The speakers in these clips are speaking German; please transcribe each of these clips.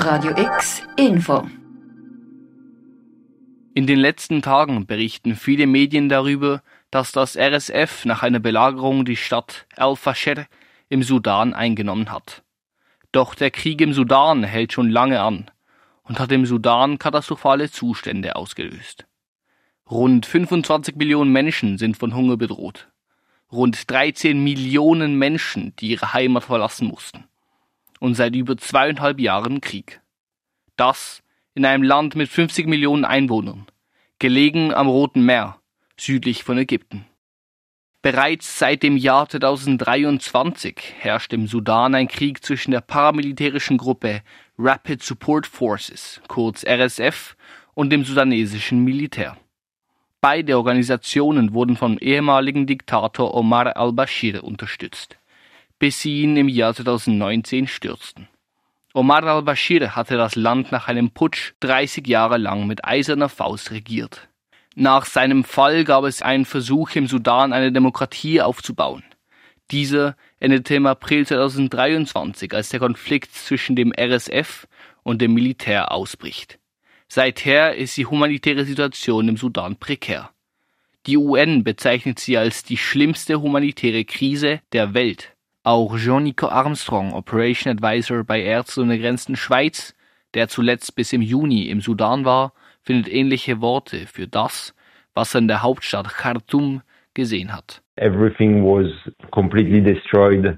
Radio X Info. In den letzten Tagen berichten viele Medien darüber, dass das RSF nach einer Belagerung die Stadt El-Fasher im Sudan eingenommen hat. Doch der Krieg im Sudan hält schon lange an und hat im Sudan katastrophale Zustände ausgelöst. Rund 25 Millionen Menschen sind von Hunger bedroht. Rund 13 Millionen Menschen, die ihre Heimat verlassen mussten. Und seit über 2,5 Jahren Krieg. Das in einem Land mit 50 Millionen Einwohnern, gelegen am Roten Meer, südlich von Ägypten. Bereits seit dem Jahr 2023 herrscht im Sudan ein Krieg zwischen der paramilitärischen Gruppe Rapid Support Forces, kurz RSF, und dem sudanesischen Militär. Beide Organisationen wurden vom ehemaligen Diktator Omar al-Bashir unterstützt, bis sie ihn im Jahr 2019 stürzten. Omar al-Bashir hatte das Land nach einem Putsch 30 Jahre lang mit eiserner Faust regiert. Nach seinem Fall gab es einen Versuch im Sudan, eine Demokratie aufzubauen. Dieser endete im April 2023, als der Konflikt zwischen dem RSF und dem Militär ausbricht. Seither ist die humanitäre Situation im Sudan prekär. Die UN bezeichnet sie als die schlimmste humanitäre Krise der Welt. Auch Jean-Nico Armstrong, Operation Advisor bei Ärzte ohne Grenzen Schweiz, der zuletzt bis im Juni im Sudan war, findet ähnliche Worte für das, was er in der Hauptstadt Khartoum gesehen hat. Everything was completely destroyed,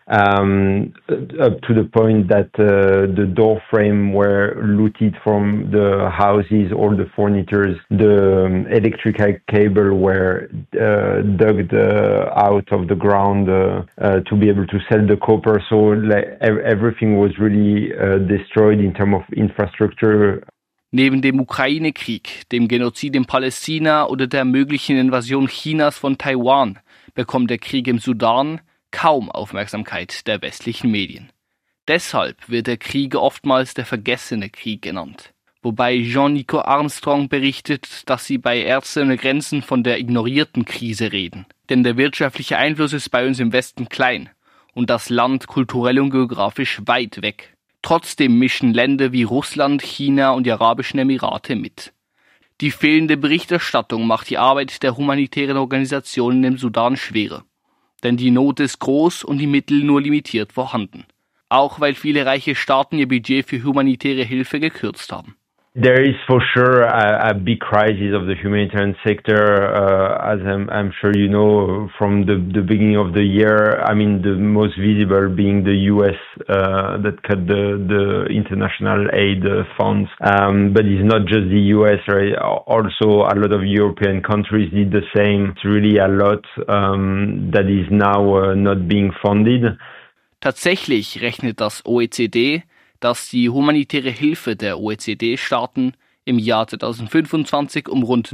up to the point that the door frame were looted from the houses, all the furniture, the electrical cable were dug out of the ground to be able to sell the copper. So everything was really destroyed in terms of infrastructure. Neben dem Ukraine-Krieg, dem Genozid in Palästina oder der möglichen Invasion Chinas von Taiwan bekommt der Krieg im Sudan kaum Aufmerksamkeit der westlichen Medien. Deshalb wird der Krieg oftmals der vergessene Krieg genannt. Wobei Jean-Nico Armstrong berichtet, dass sie bei Ärzte ohne Grenzen von der ignorierten Krise reden. Denn der wirtschaftliche Einfluss ist bei uns im Westen klein und das Land kulturell und geografisch weit weg. Trotzdem mischen Länder wie Russland, China und die Arabischen Emirate mit. Die fehlende Berichterstattung macht die Arbeit der humanitären Organisationen im Sudan schwerer. Denn die Not ist groß und die Mittel nur limitiert vorhanden. Auch weil viele reiche Staaten ihr Budget für humanitäre Hilfe gekürzt haben. There is for sure a big crisis of the humanitarian sector, as I'm sure you know, from the beginning of the year. I mean, the most visible being the US that cut the international aid funds. But it's not just the US, right? Also, a lot of European countries did the same. It's really a lot that is now not being funded. Tatsächlich rechnet das OECD, dass die humanitäre Hilfe der OECD-Staaten im Jahr 2025 um rund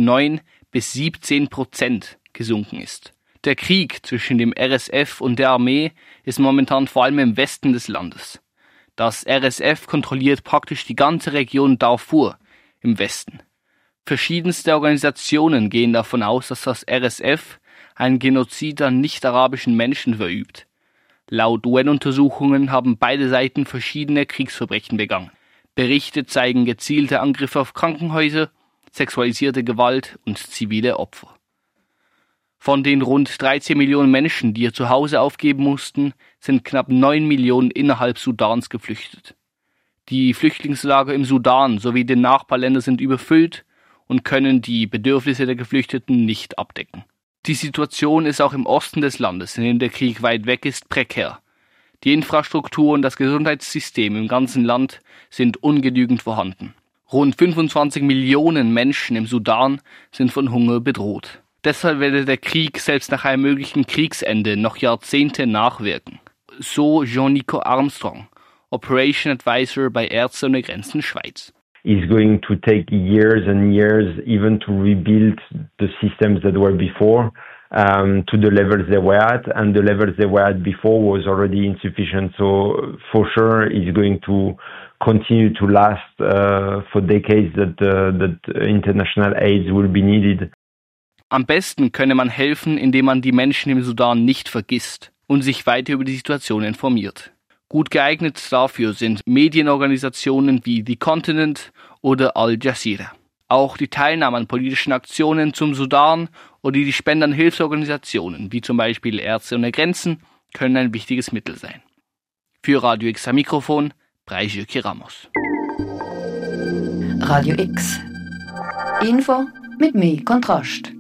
9-17% gesunken ist. Der Krieg zwischen dem RSF und der Armee ist momentan vor allem im Westen des Landes. Das RSF kontrolliert praktisch die ganze Region Darfur im Westen. Verschiedenste Organisationen gehen davon aus, dass das RSF einen Genozid an nicht-arabischen Menschen verübt. Laut UN-Untersuchungen haben beide Seiten verschiedene Kriegsverbrechen begangen. Berichte zeigen gezielte Angriffe auf Krankenhäuser, sexualisierte Gewalt und zivile Opfer. Von den rund 13 Millionen Menschen, die ihr Zuhause aufgeben mussten, sind knapp 9 Millionen innerhalb Sudans geflüchtet. Die Flüchtlingslager im Sudan sowie den Nachbarländern sind überfüllt und können die Bedürfnisse der Geflüchteten nicht abdecken. Die Situation ist auch im Osten des Landes, in dem der Krieg weit weg ist, prekär. Die Infrastruktur und das Gesundheitssystem im ganzen Land sind ungenügend vorhanden. Rund 25 Millionen Menschen im Sudan sind von Hunger bedroht. Deshalb werde der Krieg selbst nach einem möglichen Kriegsende noch Jahrzehnte nachwirken. So Jean-Nico Armstrong, Operation Advisor bei Ärzte ohne Grenzen Schweiz. Is going to take years and years even to rebuild the systems that were before to the levels they were at, and the levels they were at before was already insufficient. So for sure it's going to continue to last for decades that international aid will be needed. Am besten könne man helfen, indem man die Menschen im Sudan nicht vergisst und sich weiter über die Situation informiert. Gut geeignet dafür sind Medienorganisationen wie The Continent oder Al Jazeera. Auch die Teilnahme an politischen Aktionen zum Sudan oder die Spenden an Hilfsorganisationen, wie zum Beispiel Ärzte ohne Grenzen, können ein wichtiges Mittel sein. Für Radio X am Mikrofon, Breijürki Ramos. Radio X. Info mit mehr Kontrast.